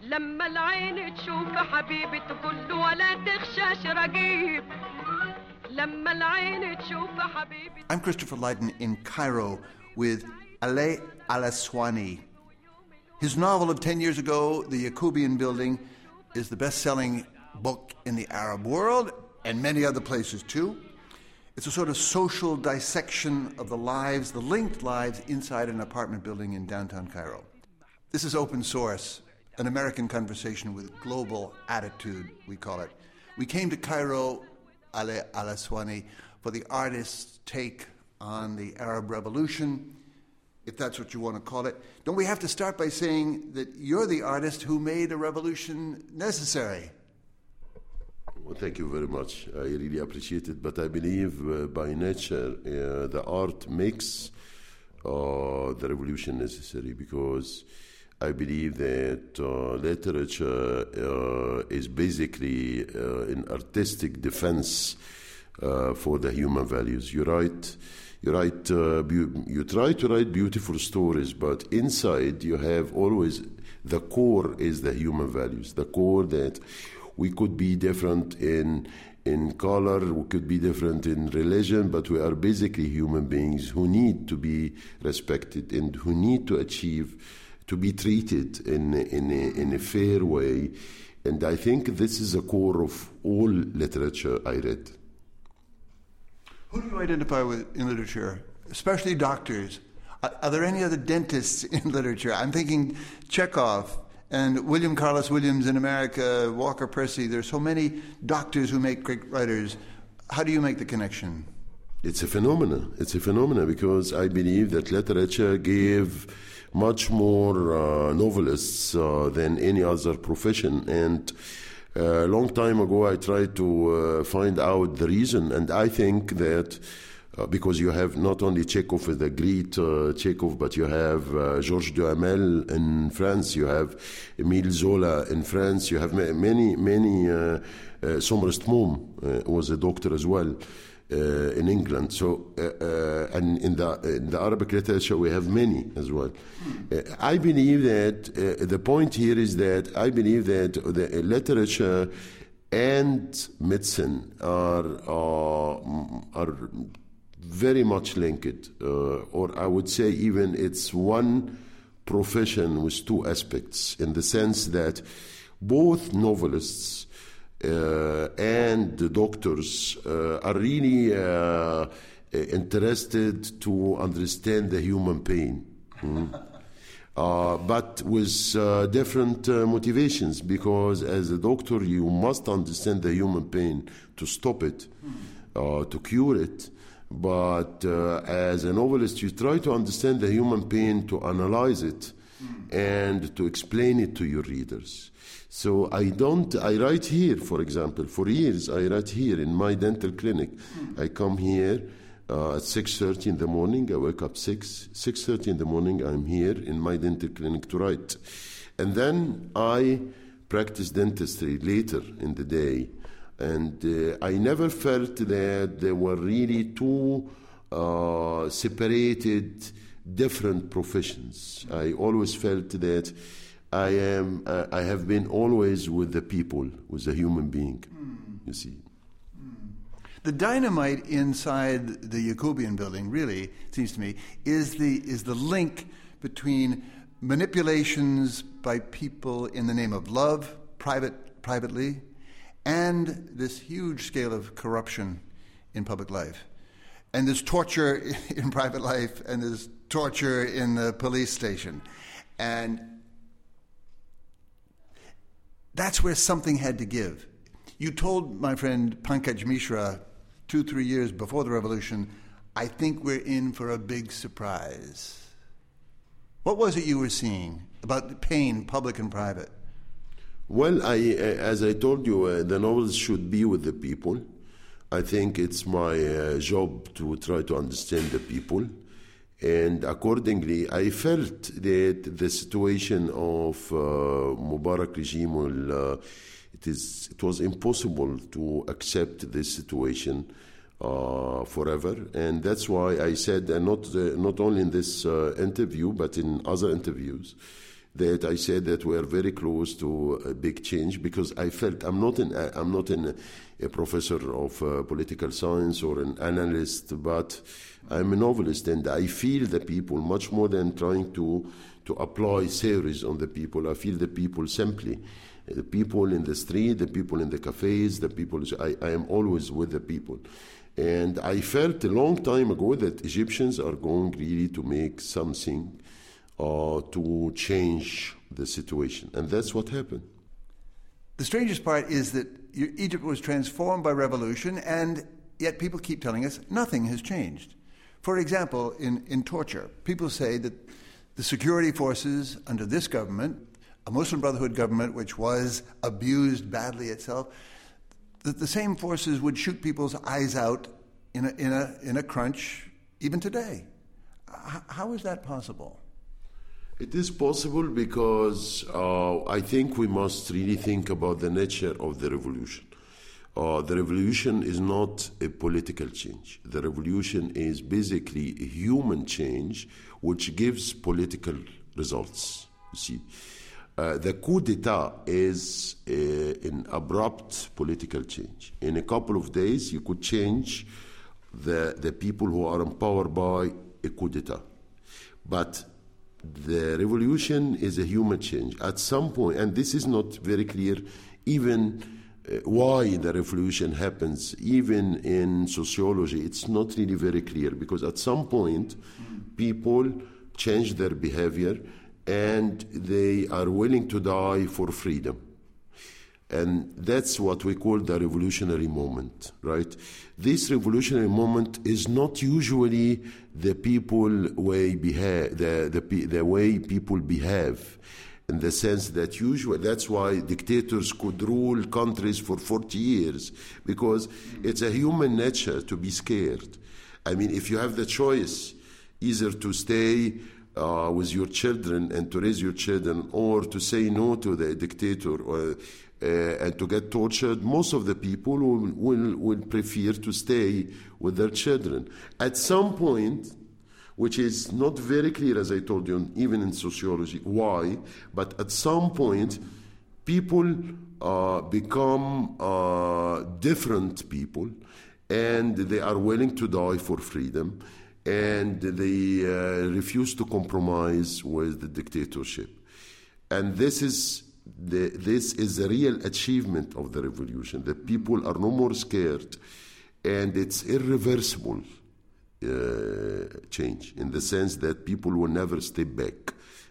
لما العين تشوف حبيبي تقول له ولا تخشاش رقيب لما العين تشوف حبيبي. I'm Christopher Lydon in Cairo with Ali Al-Aswani. His novel of 10 years ago, The Yacoubian Building, is the best-selling book in the Arab world and many other places too. It's a sort of social dissection of the lives, the linked lives inside an apartment building in downtown Cairo. This is Open Source, an American conversation with global attitude, we call it. We came to Cairo, Ali Al-Aswani, for the artist's take on the Arab Revolution, if that's what you want to call it. Don't we have to start by saying that you're the artist who made a revolution necessary? Well, thank you very much. I really appreciate it. But I believe by nature the art makes the revolution necessary, because I believe that literature is basically an artistic defense for the human values. You try to write beautiful stories, but inside you have always the core is the human values. The core that we could be different in color, we could be different in religion, but we are basically human beings who need to be respected and who need to achieve to be treated in a fair way. And I think this is the core of all literature I read. Who do you identify with in literature, especially doctors? Are there any other dentists in literature? I'm thinking Chekhov and William Carlos Williams in America, Walker Percy. There's so many doctors who make great writers. How do you make the connection? It's a phenomenon. It's a phenomenon because I believe that literature gave much more novelists than any other profession. And a long time ago, I tried to find out the reason. And I think that because you have not only Chekhov, the great Chekhov, but you have Georges Duhamel in France, you have Émile Zola in France, you have many Somers Moom was a doctor as well in England. So, and in the Arabic literature, we have many as well. I believe that the point here is that I believe that the literature and medicine are very much linked, or I would say even it's one profession with two aspects, in the sense that both novelists and the doctors are really interested to understand the human pain, but with different motivations, because as a doctor you must understand the human pain to stop it, to cure it. But as a novelist, you try to understand the human pain, to analyze it, and to explain it to your readers. So I write here, for example, for years I write here in my dental clinic. I come here at 6:30 in the morning, I wake up 6:30 in the morning, I'm here in my dental clinic to write. And then I practice dentistry later in the day. And I never felt that there were really two separated, different professions. I always felt that I have been always with the people, with the human being, you see. The dynamite inside the Yacoubian Building, really, it seems to me, is the link between manipulations by people in the name of love, privately, and this huge scale of corruption in public life. And there's torture in private life, and there's torture in the police station. And that's where something had to give. You told my friend Pankaj Mishra 2-3 years before the revolution, I think we're in for a big surprise. What was it you were seeing about the pain, public and private? Well, as I told you, the novels should be with the people. I think it's my job to try to understand the people. And accordingly, I felt that the situation of Mubarak regime, it was impossible to accept this situation forever. And that's why I said, not only in this interview, but in other interviews, that I said that we are very close to a big change, because I felt I'm not a professor of political science or an analyst, but I'm a novelist, and I feel the people much more than trying to apply theories on the people. I feel the people simply. The people in the street, the people in the cafes, the people. I am always with the people. And I felt a long time ago that Egyptians are going really to make something to change the situation. And that's what happened. The strangest part is that Egypt was transformed by revolution, and yet people keep telling us nothing has changed. For example, in torture, people say that the security forces under this government, a Muslim Brotherhood government which was abused badly itself, that the same forces would shoot people's eyes out in a crunch even today. How is that possible? It is possible because I think we must really think about the nature of the revolution. The revolution is not a political change. The revolution is basically a human change which gives political results. You see, the coup d'etat is an abrupt political change. In a couple of days, you could change the people who are empowered by a coup d'etat. But the revolution is a human change. At some point, and this is not very clear, even why the revolution happens, even in sociology, it's not really very clear, because at some point, people change their behavior and they are willing to die for freedom. And that's what we call the revolutionary moment, right? This revolutionary moment is not usually the way the way people behave, in the sense that usually that's why dictators could rule countries for 40 years, because it's a human nature to be scared. I mean, if you have the choice either to stay with your children and to raise your children, or to say no to the dictator and to get tortured, most of the people will prefer to stay with their children. At some point, which is not very clear, as I told you, even in sociology, why, but at some point, people become different people, and they are willing to die for freedom, and they refuse to compromise with the dictatorship. And this is the real achievement of the revolution. The people are no more scared, and it's irreversible change, in the sense that people will never step back.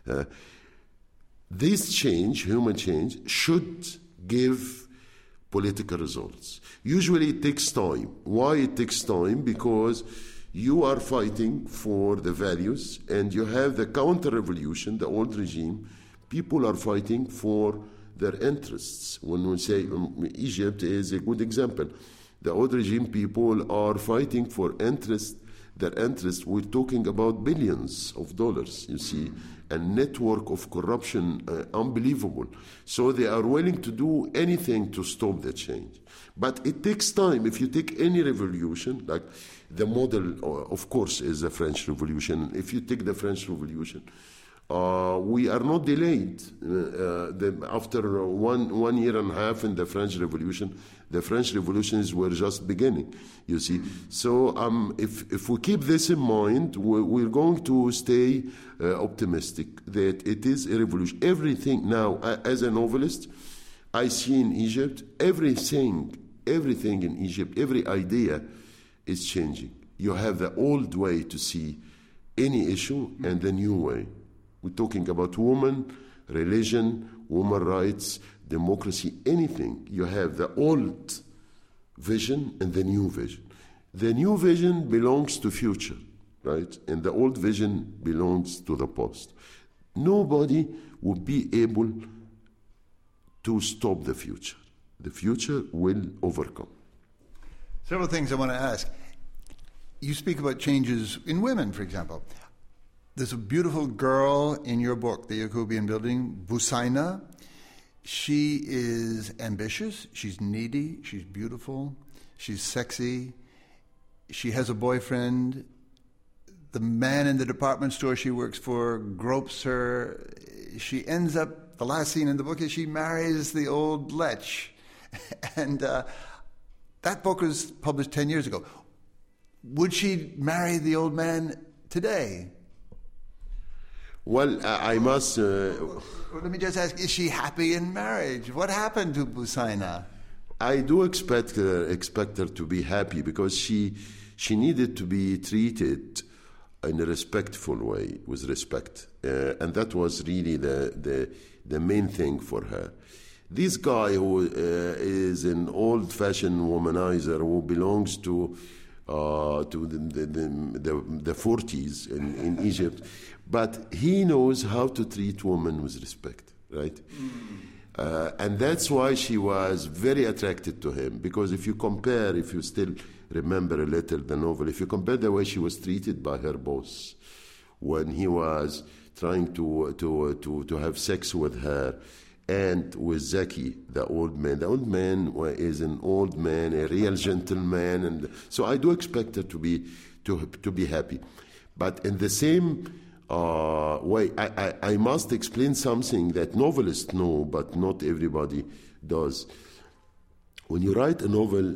This change, human change, should give political results. Usually it takes time. Why it takes time? Because you are fighting for the values, and you have the counter-revolution, the old regime. People are fighting for their interests. When we say Egypt is a good example, the old regime people are fighting for their interests. We're talking about billions of dollars, you see, a network of corruption, unbelievable. So they are willing to do anything to stop the change. But it takes time. If you take any revolution, like the model, of course, is the French Revolution. If you take the French Revolution, we are not delayed. After one year and a half in the French Revolution, the French revolutions were just beginning, you see. So if we keep this in mind, we're going to stay optimistic that it is a revolution. Everything now, as a novelist, I see in Egypt, everything in Egypt, every idea is changing. You have the old way to see any issue and the new way. We're talking about women, religion, women rights, democracy, anything. You have the old vision and the new vision. The new vision belongs to future, right? And the old vision belongs to the past. Nobody will be able to stop the future. The future will overcome. Several things I want to ask. You speak about changes in women, for example. There's a beautiful girl in your book, The Yacoubian Building, Busaina. She is ambitious, she's needy, she's beautiful, she's sexy, she has a boyfriend. The man in the department store she works for gropes her. she ends up, the last scene in the book is she marries the old Lech. And that book was published 10 years ago. Would she marry the old man today? Well, I must... Let me just ask, is she happy in marriage? What happened to Busaina? I do expect her to be happy, because she needed to be treated in a respectful way, with respect. And that was really the main thing for her. This guy who is an old-fashioned womanizer who belongs to the 40s in Egypt, but he knows how to treat women with respect, right? And that's why she was very attracted to him, because if you still remember a little the novel, if you compare the way she was treated by her boss when he was trying to have sex with her, and with Zaki, the old man. The old man is an old man, a real gentleman, and so I do expect her to be happy. But in the same way, I must explain something that novelists know, but not everybody does. When you write a novel,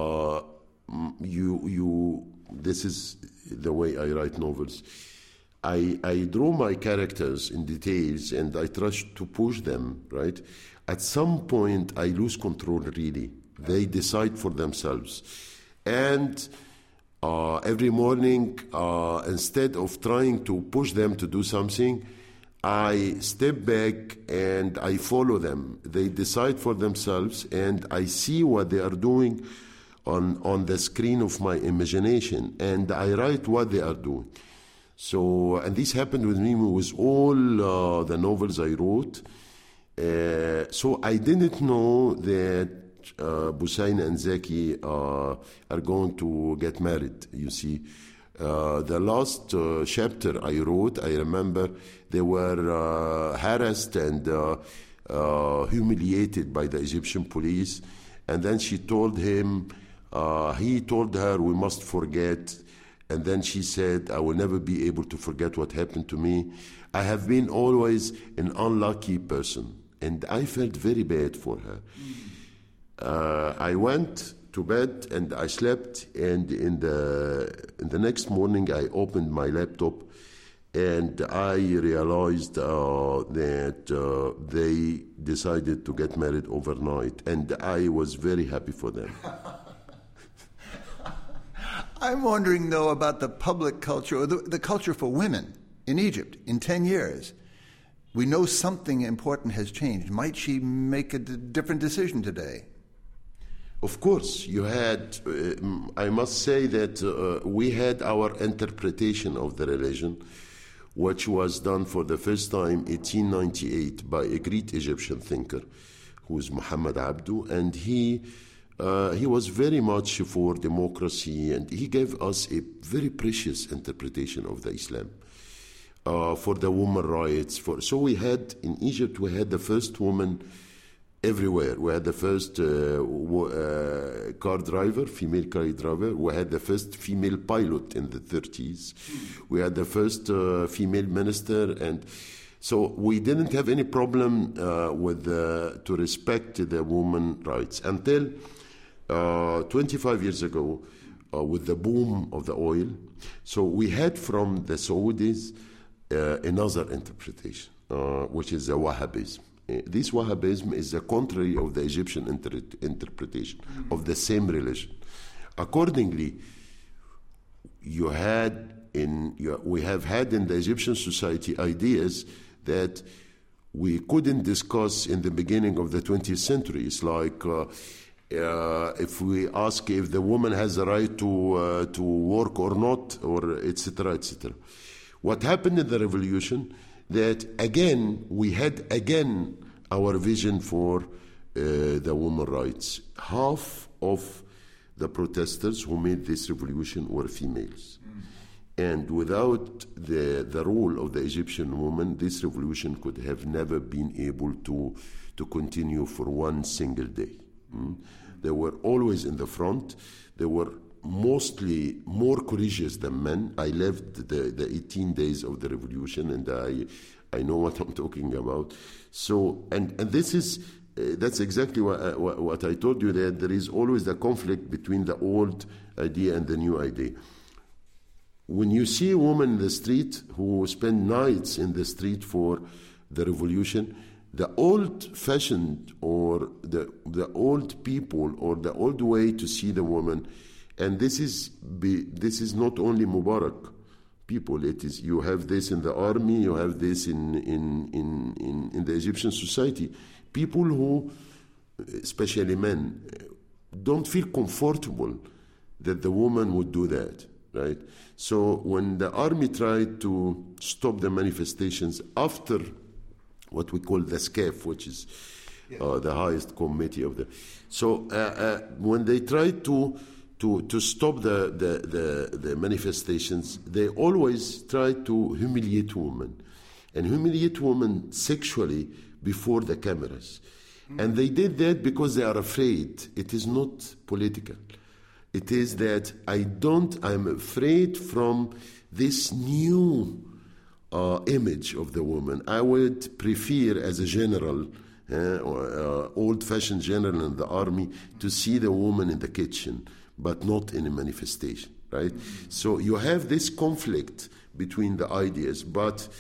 this is the way I write novels. I draw my characters in details and I try to push them, right? At some point, I lose control, really. They decide for themselves. And every morning, instead of trying to push them to do something, I step back and I follow them. They decide for themselves, and I see what they are doing on the screen of my imagination, and I write what they are doing. So, and this happened with me with all the novels I wrote. So I didn't know that Busaina and Zaki are going to get married, you see. The last chapter I wrote, I remember they were harassed and humiliated by the Egyptian police. And then she told him, he told her, we must forget. And then she said, I will never be able to forget what happened to me. I have been always an unlucky person. And I felt very bad for her. I went to bed and I slept. And in the next morning, I opened my laptop and I realized that they decided to get married overnight. And I was very happy for them. I'm wondering, though, about the public culture, or the culture for women in Egypt in 10 years. We know something important has changed. Might she make a different decision today? Of course. You had, I must say that we had our interpretation of the religion, which was done for the first time in 1898 by a great Egyptian thinker, who is Muhammad Abdu, and he was very much for democracy, and he gave us a very precious interpretation of the Islam for the woman rights. So we had, in Egypt, we had the first woman everywhere. We had the first car driver, female car driver. We had the first female pilot in the 30s. We had the first female minister, and so we didn't have any problem to respect the woman rights until 25 years ago, with the boom of the oil. So we had from the Saudis another interpretation, which is the Wahhabism. This Wahhabism is the contrary of the Egyptian interpretation of the same religion. Accordingly, we have had in the Egyptian society ideas that we couldn't discuss in the beginning of the 20th century. It's like if we ask if the woman has the right to work or not, or etc., etc. What happened in the revolution, that again, we had again our vision for the woman rights. Half of the protesters who made this revolution were females. And without the role of the Egyptian woman, this revolution could have never been able to continue for one single day. They were always in the front. They were mostly more courageous than men. I lived the 18 days of the revolution, and I know what I'm talking about. So, and this is, that's exactly what I told you, that there is always the conflict between the old idea and the new idea. When you see a woman in the street who spend nights in the street for the revolution, the old-fashioned or the old people or the old way to see the woman, and this is not only Mubarak people. It is, you have this in the army, you have this in the Egyptian society. People who, especially men, don't feel comfortable that the woman would do that, right? So when the army tried to stop the manifestations after what we call the SCAF, which is the highest committee of the... So when they tried to stop the manifestations, they always try to humiliate women, and humiliate women sexually before the cameras. And they did that because they are afraid. It is not political. It is that I'm afraid from this new image of the woman. I would prefer, as a general, or old-fashioned general in the army, to see the woman in the kitchen, but not in a manifestation, right? So you have this conflict between the ideas, but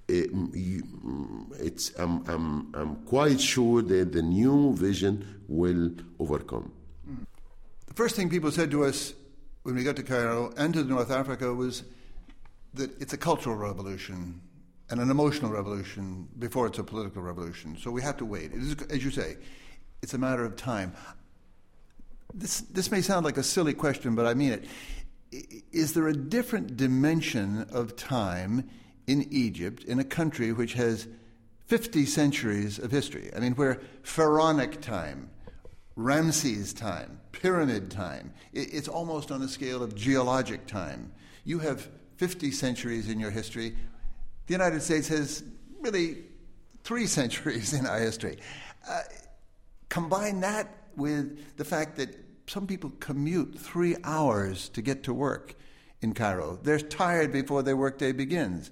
I'm quite sure that the new vision will overcome. The first thing people said to us when we got to Cairo and to North Africa was that it's a cultural revolution and an emotional revolution before it's a political revolution. So we have to wait. It is, as you say, it's a matter of time. This may sound like a silly question, but I mean it. Is there a different dimension of time in Egypt, in a country which has 50 centuries of history? I mean, where Pharaonic time, Ramses time, Pyramid time, it's almost on the scale of geologic time. You have 50 centuries in your history. The United States has really 3 centuries in our history. Combine that with the fact that some people commute 3 hours to get to work in Cairo. They're tired before their workday begins.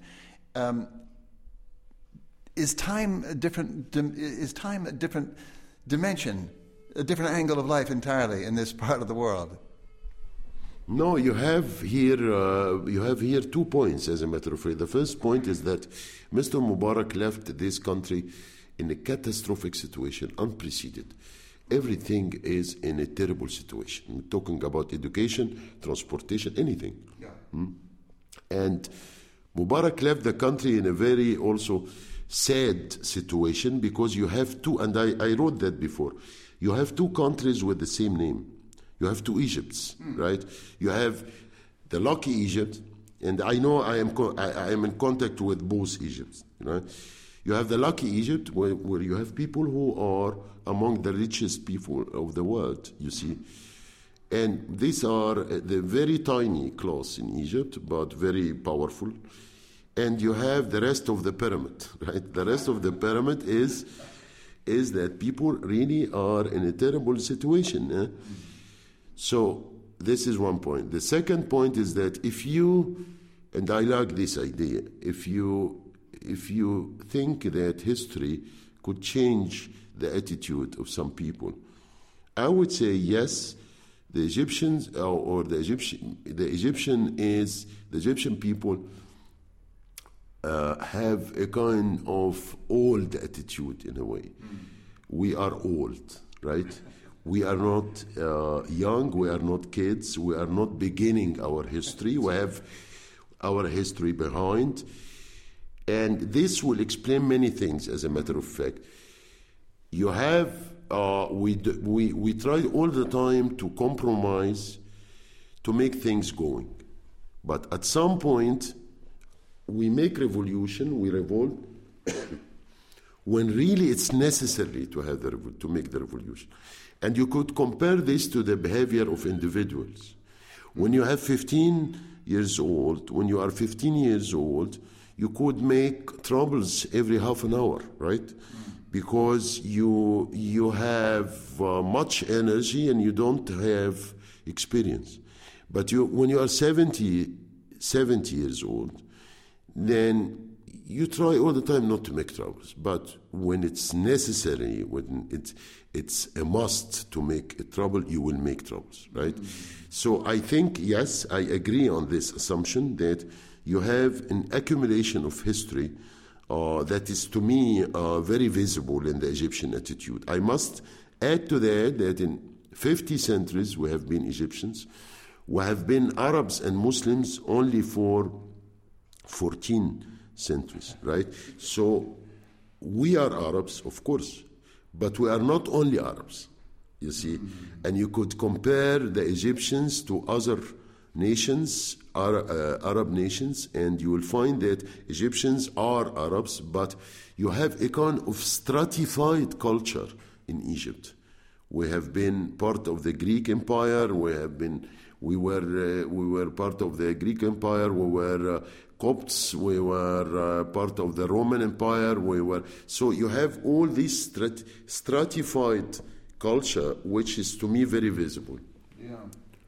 Is time a different dimension, a different angle of life entirely in this part of the world? No, you have here 2 points, as a matter of fact. The first point is that Mr. Mubarak left this country in a catastrophic situation, unprecedented. Everything is in a terrible situation. We're talking about education, transportation, anything. Yeah. And Mubarak left the country in a very also sad situation, because you have two, and I wrote that before, you have 2 countries with the same name. You have 2 Egypts, right? You have the lucky Egypt, and I know I am in contact with both Egypts. You have the lucky Egypt, where you have people who are among the richest people of the world, you see. And these are the very tiny class in Egypt, but very powerful. And you have the rest of the pyramid, right? The rest of the pyramid is that people really are in a terrible situation. So this is one point. The second point is that if you, and I like this idea, if you think that history could change the attitude of some people, I would say yes. The Egyptians the Egyptian people have a kind of old attitude in a way. We are old, right? We are not young, we are not kids, we are not beginning our history. We have our history behind. And this will explain many things, as a matter of fact. You have, we try all the time to compromise, to make things going. But at some point, we make revolution, we revolt, when really it's necessary to have to make the revolution. And you could compare this to the behavior of individuals. When you have 15 years old, when you are 15 years old, you could make troubles every half an hour, right? Because you have much energy and you don't have experience. But when you are 70 years old, then you try all the time not to make troubles, but when it's necessary, when it's a must to make a trouble, you will make troubles, right? So I think, yes, I agree on this assumption that you have an accumulation of history that is, to me, very visible in the Egyptian attitude. I must add to that in 50 centuries we have been Egyptians. We have been Arabs and Muslims only for 14 centuries, right? So we are Arabs, of course, but we are not only Arabs, you see. And you could compare the Egyptians to other nations, Arab nations, and you will find that Egyptians are Arabs, but you have a kind of stratified culture in Egypt. We have been part of the Greek Empire. We were part of the Greek Empire. We were Copts. We were part of the Roman Empire. So you have all this stratified culture, which is to me very visible. Yeah.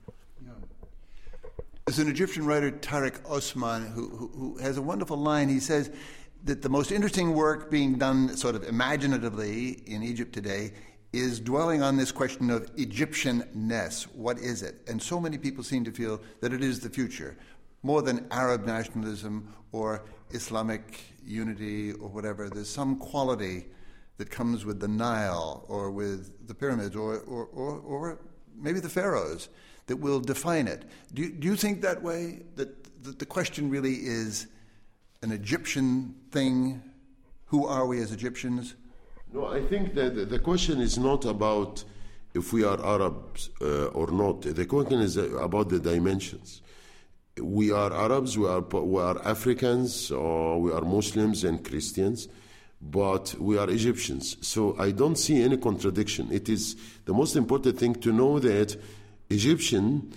There's an Egyptian writer, Tariq Osman, who has a wonderful line. He says that the most interesting work being done sort of imaginatively in Egypt today is dwelling on this question of Egyptian-ness. What is it? And so many people seem to feel that it is the future, more than Arab nationalism or Islamic unity or whatever. There's some quality that comes with the Nile or with the pyramids or maybe the pharaohs that will define it. Do you think that way, that the question really is an Egyptian thing? Who are we as Egyptians? No, I think that the question is not about if we are Arabs or not. The question is about the dimensions. We are Arabs, we are Africans, or we are Muslims and Christians, but we are Egyptians. So I don't see any contradiction. It is the most important thing to know that Egyptian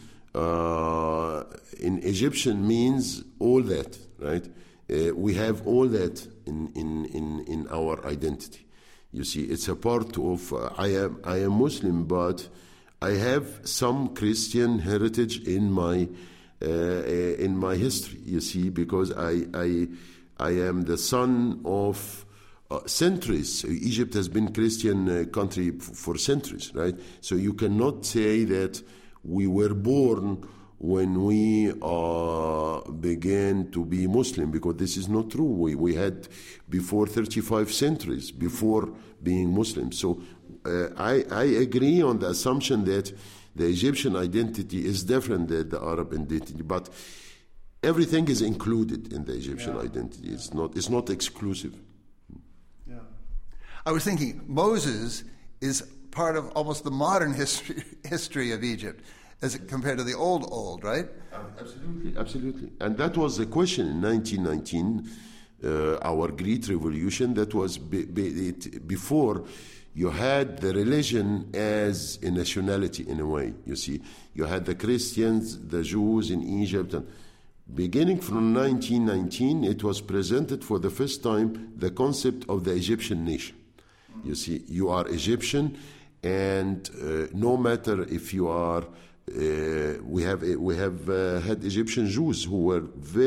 in Egyptian means all that, right? We have all that in our identity. You see, it's a part of I am Muslim, but I have some Christian heritage in my history. You see, because I am the son of centuries. Egypt has been Christian country for centuries, right? So you cannot say that we were born when we began to be Muslim, because this is not true. We had before 35 centuries before being Muslim. So I agree on the assumption that the Egyptian identity is different than the Arab identity, but everything is included in the Egyptian identity. It's not exclusive. Yeah. I was thinking Moses is part of almost the modern history of Egypt, as compared to the old, right? Absolutely. And that was the question in 1919, our Great Revolution. That was before you had the religion as a nationality in a way. You see, you had the Christians, the Jews in Egypt. And beginning from 1919, it was presented for the first time the concept of the Egyptian nation. You see, you are Egyptian, and no matter if you are we have had Egyptian Jews who were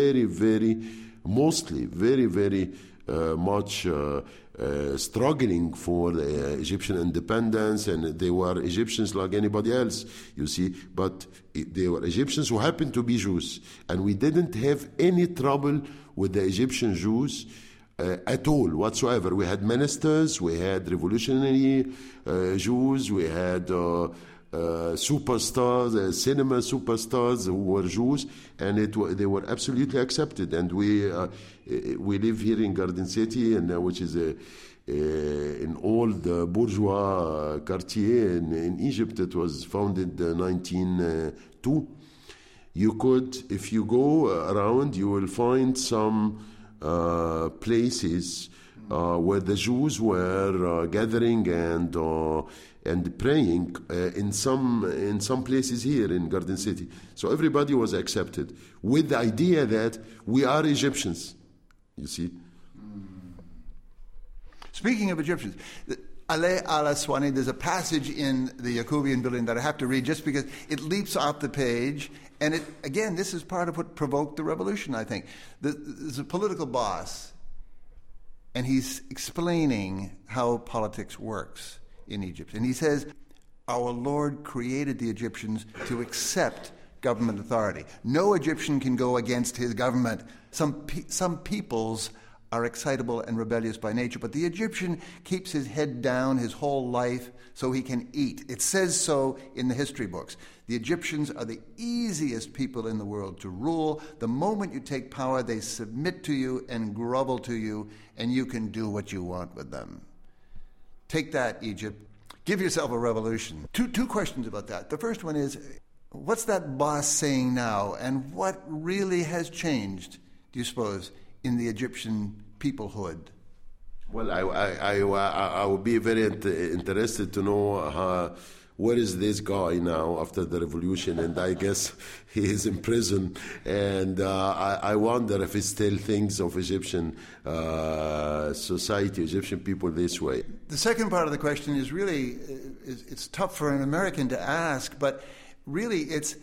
mostly very much struggling for the Egyptian independence, and they were Egyptians like anybody else, you see, but they were Egyptians who happened to be Jews, and we didn't have any trouble with the Egyptian Jews at all whatsoever. We had ministers, we had revolutionary Jews, we had superstars, cinema superstars who were Jews, and they were absolutely accepted. And we live here in Garden City, and which is an old bourgeois quartier in Egypt. It was founded in 1902. You could, if you go around, you will find some places where the Jews were gathering and praying in some places here in Garden City. So everybody was accepted with the idea that we are Egyptians, you see. Speaking of Egyptians, Alay al-Aswani, there's a passage in the Yacubian building that I have to read just because it leaps off the page. And again, this is part of what provoked the revolution, I think. There's a political boss and he's explaining how politics works in Egypt. And he says, our Lord created the Egyptians to accept government authority. No Egyptian can go against his government. Some peoples are excitable and rebellious by nature, but the Egyptian keeps his head down his whole life so he can eat. It says so in the history books. The Egyptians are the easiest people in the world to rule. The moment you take power, they submit to you and grovel to you, and you can do what you want with them. Take that, Egypt. Give yourself a revolution. Two questions about that. The first one is, what's that boss saying now, and what really has changed, do you suppose, in the Egyptian peoplehood? Well, I would be very interested to know where is this guy now after the revolution, and I guess he is in prison, and I wonder if he still thinks of Egyptian society, Egyptian people this way. The second part of the question is really, it's tough for an American to ask, but really it's,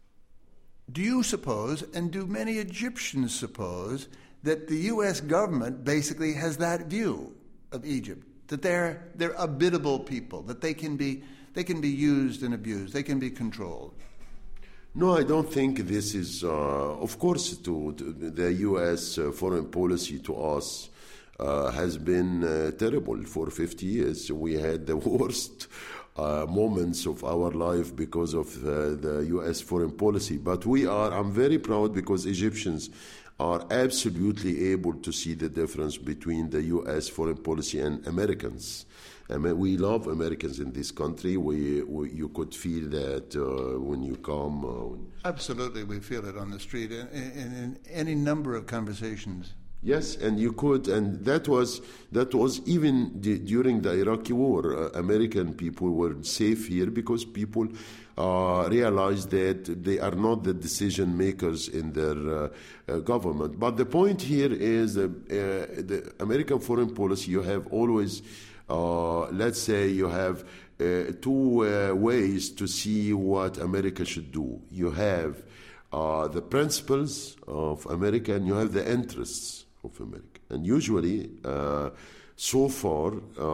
do you suppose, and do many Egyptians suppose, that the U.S. government basically has that view of Egypt, that they're a biddable people, that they can be used and abused, they can be controlled? No, I don't think this is, of course, to the U.S. Foreign policy to us has been terrible for 50 years. We had the worst moments of our life because of the U.S. foreign policy. But I'm very proud because Egyptians are absolutely able to see the difference between the U.S. foreign policy and Americans. I mean, we love Americans in this country. You could feel that when you come. Absolutely, we feel it on the street in any number of conversations. Yes, and you could, and that was even during the Iraqi war. American people were safe here because people realized that they are not the decision makers in their government. But the point here is the American foreign policy. You have always, let's say, you have two ways to see what America should do. You have the principles of America, and you have the interests of America. And usually, so far,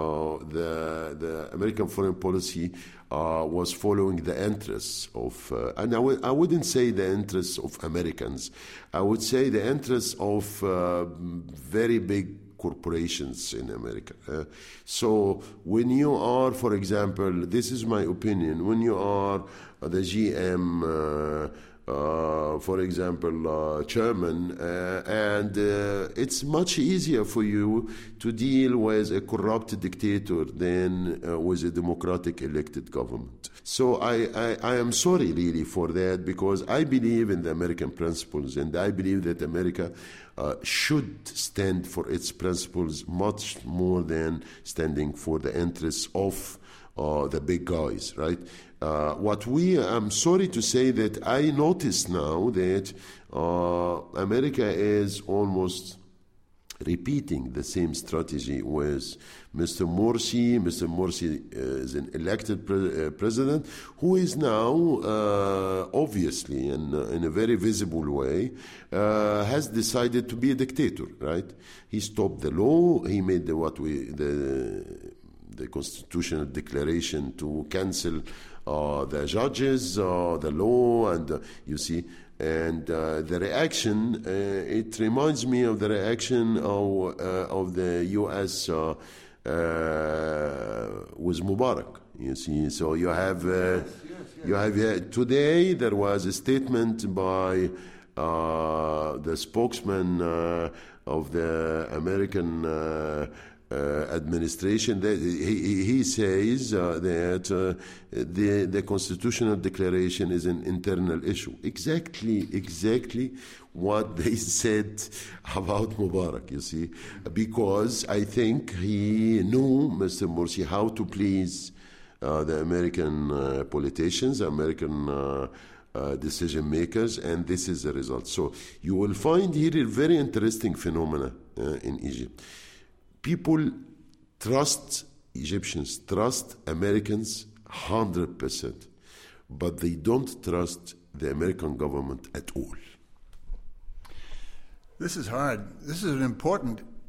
the American foreign policy was following the interests of, and I wouldn't say the interests of Americans. I would say the interests of very big corporations in America. So when you are, for example, this is my opinion, when you are the GM, for example, chairman, and it's much easier for you to deal with a corrupt dictator than with a democratic elected government. So I am sorry really for that, because I believe in the American principles, and I believe that America should stand for its principles much more than standing for the interests of the big guys, right? I'm sorry to say that I notice now that America is almost repeating the same strategy with Mr. Morsi. Mr. Morsi is an elected president who is now, obviously, in a very visible way, has decided to be a dictator, right? He stopped the law. He made the constitutional declaration to cancel the judges, the law, and you see, and the reaction, it reminds me of the reaction of the U.S. With Mubarak. You see, so you have today there was a statement by the spokesman of the American administration that he says that the constitutional declaration is an internal issue. Exactly what they said about Mubarak, you see, because I think he knew, Mr. Morsi, how to please the American politicians, American decision makers, and this is the result. So you will find here a very interesting phenomena in Egypt. People Egyptians trust Americans 100%, but they don't trust the American government at all. This is hard. This is an important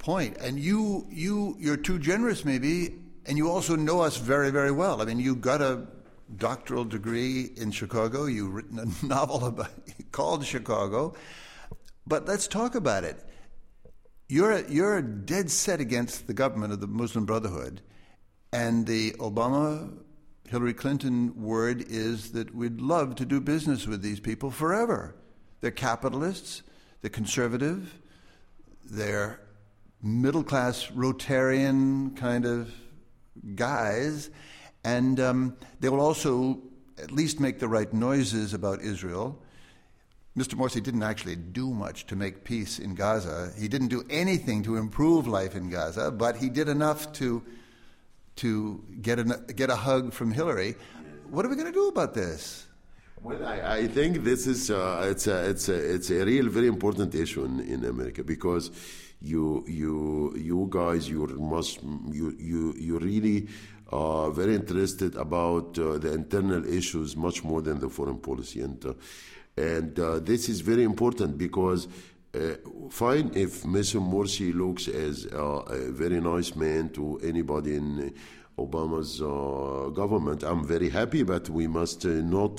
point. And you're too generous, maybe, and you also know us very, very well. I mean, you got a doctoral degree in Chicago. You've written a novel called Chicago. But let's talk about it. You're dead set against the government of the Muslim Brotherhood, and the Obama-Hillary Clinton word is that we'd love to do business with these people forever. They're capitalists, they're conservative, they're middle-class Rotarian kind of guys, and they will also at least make the right noises about Israel. Mr. Morsi didn't actually do much to make peace in Gaza. He didn't do anything to improve life in Gaza, but he did enough to get a hug from Hillary. What are we going to do about this? Well, I think this is it's a real very important issue in America, because you guys you're really very interested about the internal issues much more than the foreign policy, and this is very important, because fine if Mr. Morsi looks as a very nice man to anybody in Obama's government, I'm very happy, but we must not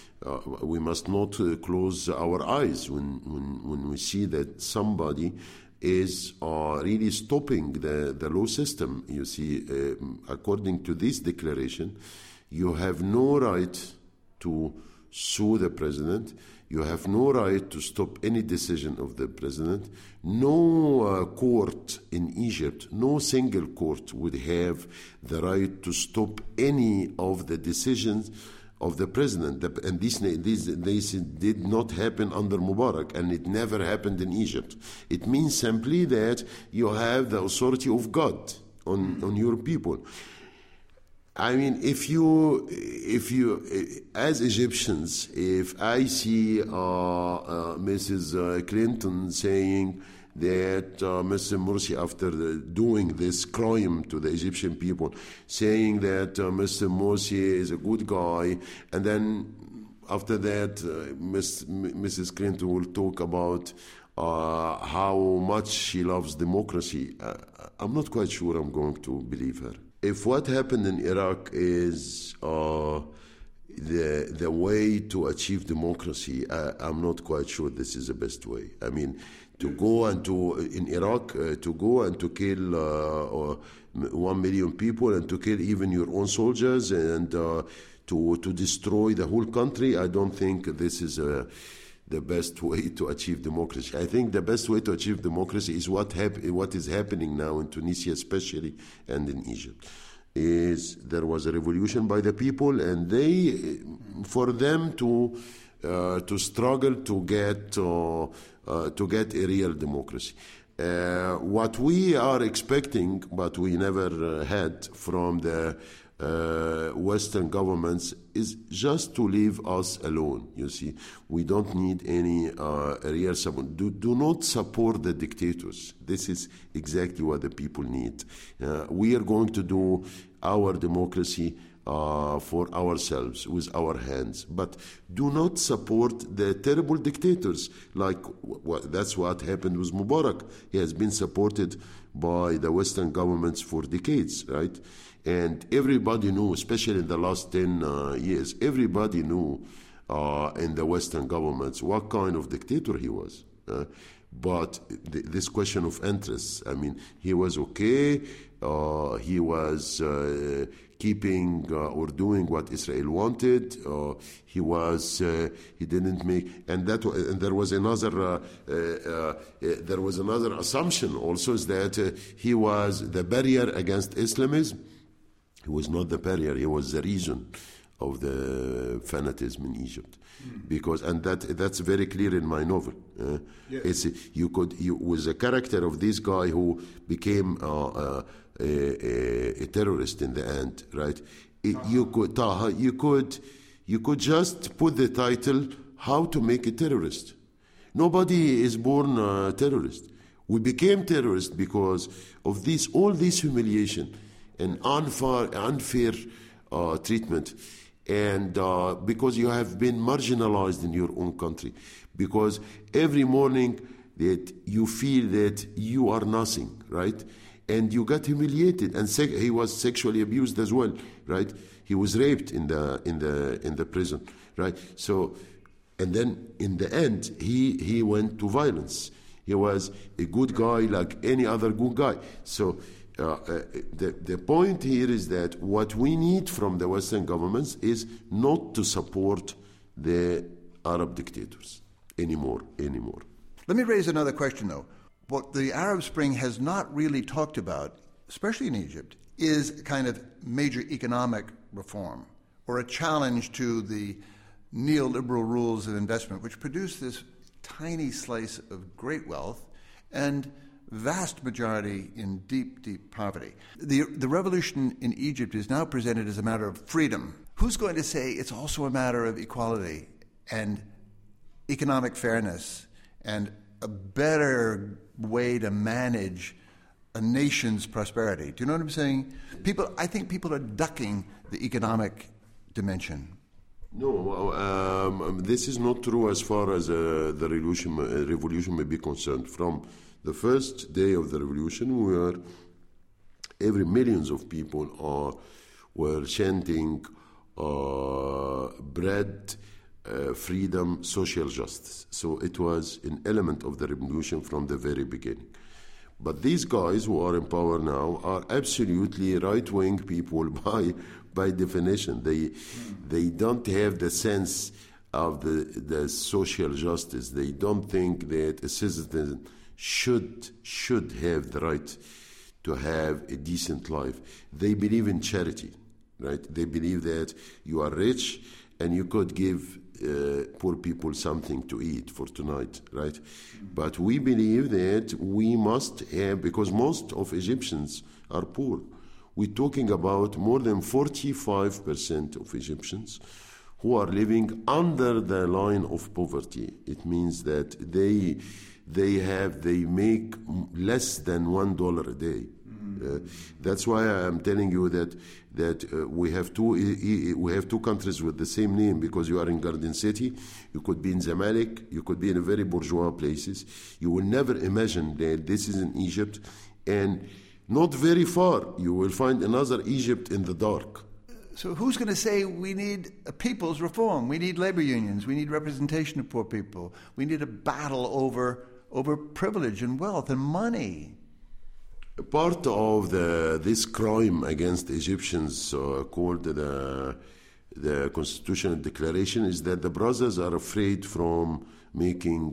close our eyes when we see that somebody is really stopping the law system. You see, according to this declaration, you have no right to sue the president. You have no right to stop any decision of the president. No court in Egypt, no single court would have the right to stop any of the decisions of the president. And this did not happen under Mubarak, and it never happened in Egypt. It means simply that you have the authority of God on your people. I mean, if you, as Egyptians, if I see Mrs. Clinton saying that Mr. Morsi, after doing this crime to the Egyptian people, saying that Mr. Morsi is a good guy, and then after that, Mrs. Clinton will talk about how much she loves democracy, I'm not quite sure I'm going to believe her. If what happened in Iraq is the way to achieve democracy, I'm not quite sure this is the best way. I mean, to go and in Iraq, to go and to kill 1 million people and to kill even your own soldiers and to destroy the whole country, I don't think this is the best way to achieve democracy. I think the best way to achieve democracy is what is happening now in Tunisia especially, and in Egypt. Is there was a revolution by the people, and for them to struggle to get a real democracy. What we are expecting, but we never had from the Western governments, is just to leave us alone. You see, we don't need any real support. Do not support the dictators. This is exactly what the people need. We are going to do our democracy for ourselves with our hands, but do not support the terrible dictators. Like that's what happened with Mubarak. He has been supported by the Western governments for decades, right? And everybody knew, especially in the last 10 years, everybody knew in the Western governments what kind of dictator he was. But this question of interests, I mean, he was okay, he was keeping or doing what Israel wanted, he didn't make, and there was another assumption also, is that he was the barrier against Islamism. He was not the barrier, he was the reason of the fanatism in Egypt. Because, and that's very clear in my novel. It's, you with the character of this guy who became a terrorist in the end, right? You could just put the title, "How to Make a Terrorist." Nobody is born a terrorist. We became terrorists because of all this humiliation and unfair treatment, and because you have been marginalized in your own country. Because every morning that you feel that you are nothing, right? And you got humiliated, and he was sexually abused as well, right? He was raped in the prison, right? So, and then in the end, he went to violence. He was a good guy like any other good guy. So the point here is that what we need from the Western governments is not to support the Arab dictators anymore. Let me raise another question, though. What the Arab Spring has not really talked about, especially in Egypt, is kind of major economic reform or a challenge to the neoliberal rules of investment, which produce this tiny slice of great wealth and vast majority in deep, deep poverty. The revolution in Egypt is now presented as a matter of freedom. Who's going to say it's also a matter of equality and economic fairness and a better way to manage a nation's prosperity? Do you know what I'm saying? I think people are ducking the economic dimension. No, this is not true as far as the revolution may be concerned. From the first day of the revolution, every millions of people were chanting bread, freedom, social justice. So it was an element of the revolution from the very beginning. But these guys who are in power now are absolutely right-wing people by definition. They don't have the sense of the social justice. They don't think that a citizen should have the right to have a decent life. They believe in charity, right? They believe that you are rich and you could give poor people something to eat for tonight, right? But we believe that we must have, because most of Egyptians are poor. We're talking about more than 45% of Egyptians who are living under the line of poverty. It means that they make less than $1 a day. That's why I'm telling you that we have two countries with the same name, because you are in Garden City, you could be in Zamalek, you could be in a very bourgeois places. You will never imagine that this is in Egypt, and not very far you will find another Egypt in the dark. So who's going to say we need a people's reform? We need labor unions. We need representation of poor people. We need a battle over privilege and wealth and money. Part of this crime against Egyptians called the Constitutional Declaration is that the brothers are afraid from making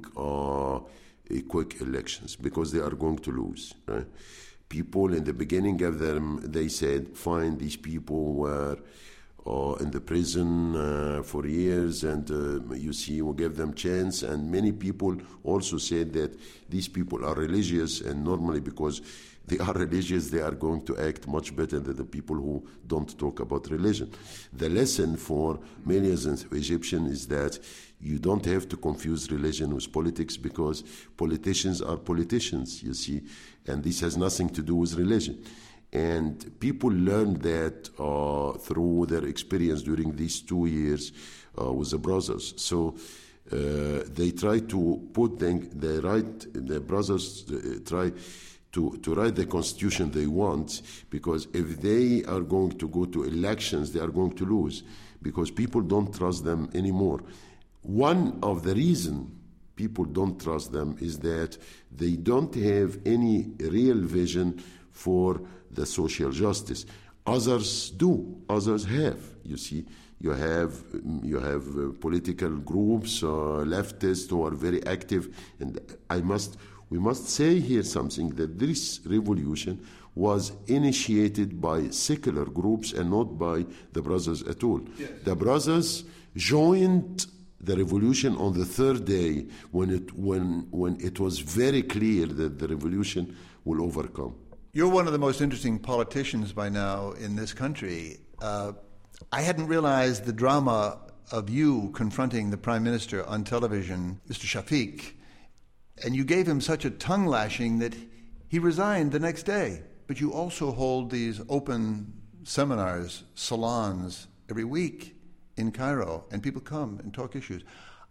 quick elections because they are going to lose. Right? People in the beginning of them, they said, fine, these people were in the prison for years, and you see, we'll give them chance. And many people also said that these people are religious, and normally because they are religious, they are going to act much better than the people who don't talk about religion. The lesson for millions of Egyptians is that you don't have to confuse religion with politics, because politicians are politicians, you see, and this has nothing to do with religion. And people learned that through their experience during these 2 years with the brothers. So they try to put the brothers try to write the constitution they want, because if they are going to go to elections, they are going to lose, because people don't trust them anymore. One of the reasons people don't trust them is that they don't have any real vision for the social justice. Others do. Others have. You see, you have political groups, leftists who are very active, and we must say here something, that this revolution was initiated by secular groups and not by the brothers at all. Yes. The brothers joined the revolution on the third day when it was very clear that the revolution will overcome. You're one of the most interesting politicians by now in this country. I hadn't realized the drama of you confronting the Prime Minister on television, Mr. Shafiq, and you gave him such a tongue lashing that he resigned the next day. But you also hold these open seminars, salons, every week in Cairo, and people come and talk issues.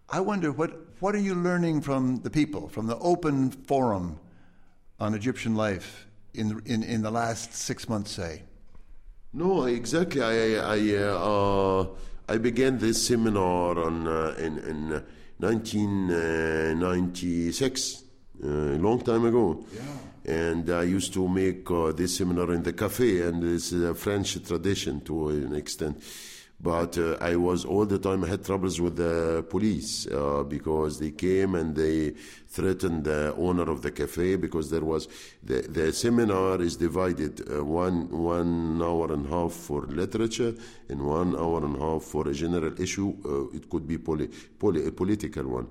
I wonder what are you learning from the people, from the open forum on Egyptian life in the last 6 months, say? No, exactly. I began this seminar in 1996, a long time ago. Yeah. And I used to make this seminar in the cafe, and this is a French tradition to an extent. But I was all the time, I had troubles with the police because they came and they threatened the owner of the cafe because there was, the seminar is divided 1 hour and a half for literature and 1 hour and a half for a general issue. It could be a political one.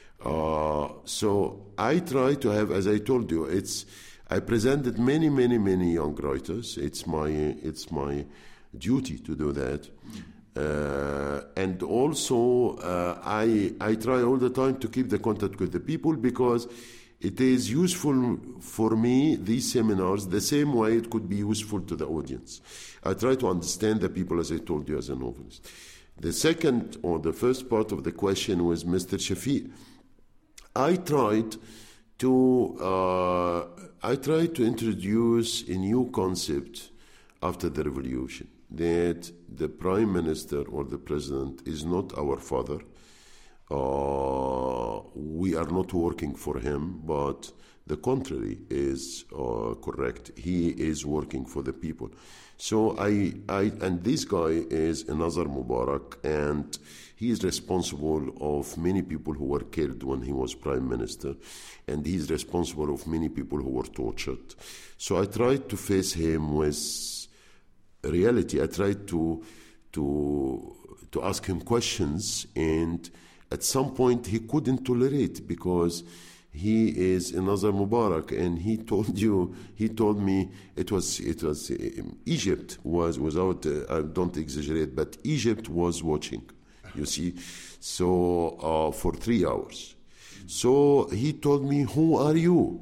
So I try to have, as I told you, I presented many young writers. It's my duty to do that. And also, I try all the time to keep the contact with the people because it is useful for me, these seminars, the same way it could be useful to the audience. I try to understand the people, as I told you, as a novelist. The second or the first part of the question was Mr. Shafiq. I tried to introduce a new concept after the revolution, that the prime minister or the president is not our father. We are not working for him, but the contrary is correct. He is working for the people. So and this guy is Nazar Mubarak, and he is responsible of many people who were killed when he was prime minister, and he is responsible of many people who were tortured. So I tried to face him with reality. I tried to ask him questions, and at some point he couldn't tolerate because he is Nazar Mubarak, and he told me it was Egypt was, without I don't exaggerate, but Egypt was watching, you see, so for 3 hours. So he told me, "Who are you?"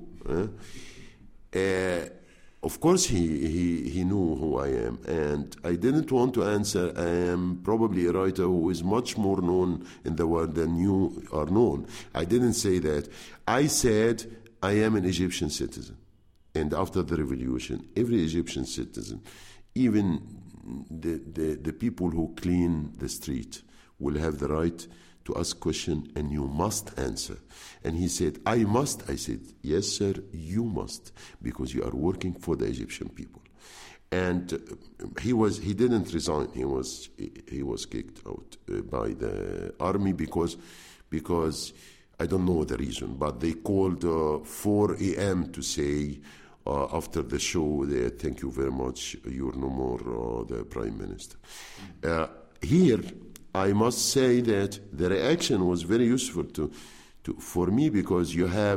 Of course, he knew who I am, and I didn't want to answer. I am probably a writer who is much more known in the world than you are known. I didn't say that. I said I am an Egyptian citizen, and after the revolution, every Egyptian citizen, even the people who clean the street, will have the right to ask question, and you must answer. And he said, "I must." I said, "Yes, sir, you must, because you are working for the Egyptian people." And he didn't resign. He was kicked out by the army because I don't know the reason, but they called 4 a.m. to say after the show that, "Thank you very much, you're no more the prime minister." Here, I must say that the reaction was very useful for me, because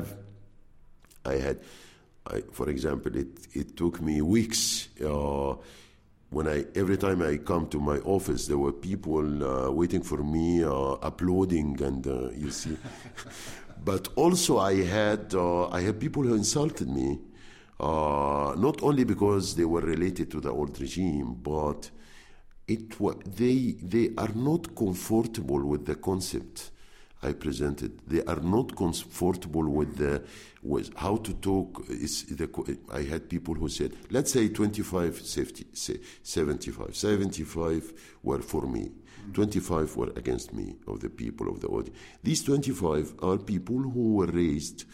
for example, it took me weeks. Every time I come to my office, there were people waiting for me, applauding, and you see. But also, I had people who insulted me, not only because they were related to the old regime, but they are not comfortable with the concept I presented. They are not comfortable with how to talk. I had people who said, let's say 25, 75. 75 were for me. 25 were against me, of the people of the audience. These 25 are people who were raised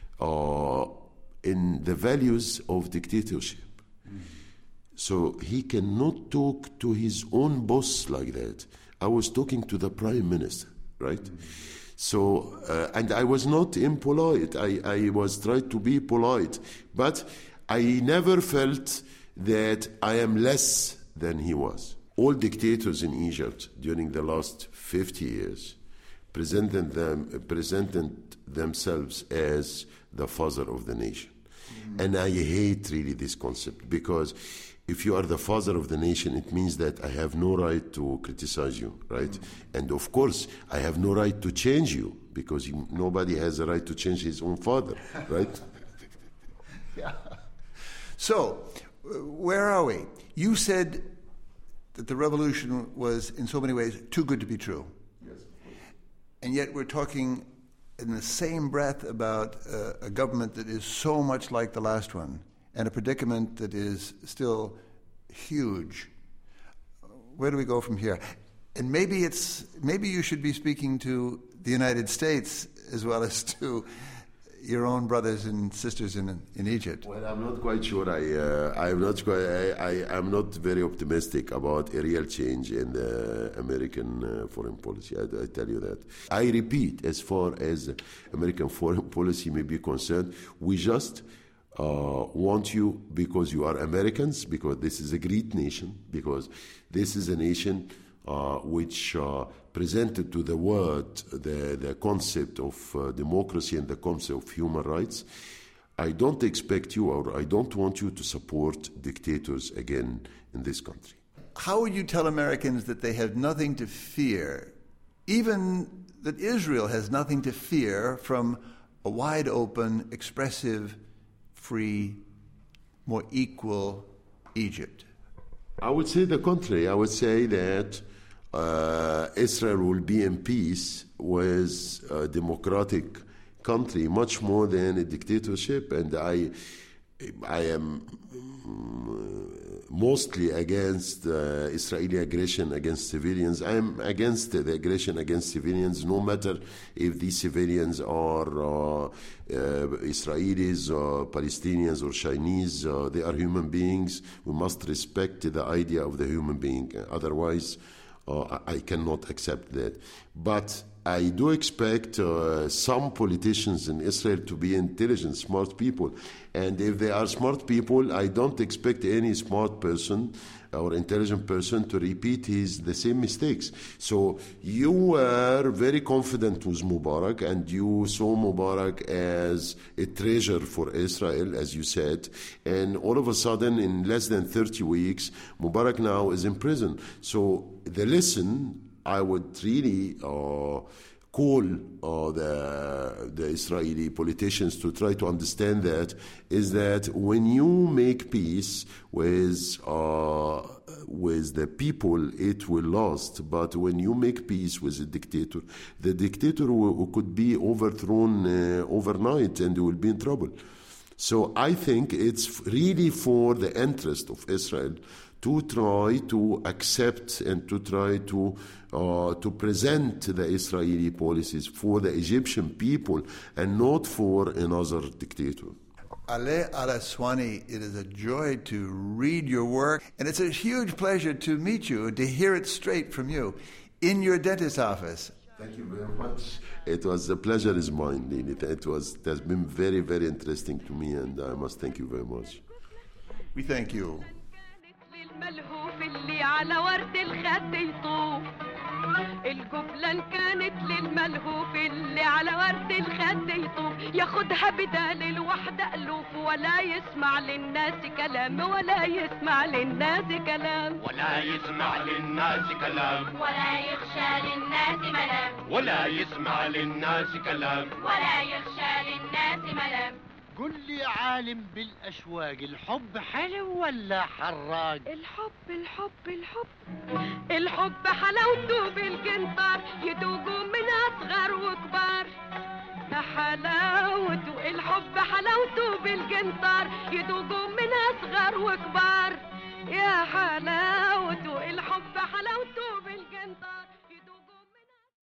in the values of dictatorship. So he cannot talk to his own boss like that. I was talking to the prime minister, right? So, and I was not impolite. I was trying to be polite, but I never felt that I am less than he was. All dictators in Egypt during the last 50 years presented themselves as the father of the nation. And I hate really this concept, because if you are the father of the nation, it means that I have no right to criticize you, right? And of course, I have no right to change you, because nobody has a right to change his own father, right? Yeah. So, where are we? You said that the revolution was, in so many ways, too good to be true. Yes. and yet we're talking in the same breath about a government that is so much like the last one and a predicament that is still huge. Where do we go from here? And maybe you should be speaking to the United States as well as to your own brothers and sisters in Egypt. Well, I'm not quite sure. I'm not very optimistic about a real change in the American foreign policy. I tell you that. I repeat, as far as American foreign policy may be concerned, we just want you because you are Americans, because this is a great nation, because this is a nation which presented to the world the concept of democracy and the concept of human rights. I don't expect you, or I don't want you to support dictators again in this country. How would you tell Americans that they have nothing to fear, even that Israel has nothing to fear from a wide open, expressive, free, more equal Egypt? I would say the contrary. I would say that Israel will be in peace with a democratic country much more than a dictatorship, and I am mostly against Israeli aggression against civilians. I am against the aggression against civilians, no matter if these civilians are Israelis or Palestinians or Chinese. They are human beings. We must respect the idea of the human being. Otherwise, I cannot accept that. But I do expect some politicians in Israel to be intelligent, smart people. And if they are smart people, I don't expect any smart person or intelligent person to repeat the same mistakes. So you were very confident with Mubarak, and you saw Mubarak as a treasure for Israel, as you said. And all of a sudden, in less than 30 weeks, Mubarak now is in prison. So the lesson I would really call the Israeli politicians to try to understand that is that when you make peace with the people, it will last. But when you make peace with the dictator could be overthrown overnight, and you will be in trouble. So I think it's really for the interest of Israel to try to accept and to try to present the Israeli policies for the Egyptian people and not for another dictator. Alaa Al-Aswany, it is a joy to read your work, and it's a huge pleasure to meet you, to hear it straight from you in your dentist's office. Thank you very much. The pleasure is mine, Lili. It has been very, very interesting to me, and I must thank you very much. We thank you. الملهوف اللي على ورد الخد يطوف الجبلان كانت للملهوف اللي على ورد الخد يطوف ياخدها بدال الوحدة ألوف ولا يسمع للناس كلام ولا يسمع للناس كلام ولا يسمع للناس كلام ولا يخشى للناس ملام ولا يسمع للناس كلام ولا يخشى للناس ملام قل لي عالم بالأشواق الحب حلو ولا حراق؟ الحب حلاوته بالجنطار يدوقوا من أصغر وكبار حلاوته الحب حلاوته بالجنطار يدوقوا من أصغر وكبار يا حلاوته الحب حلاوته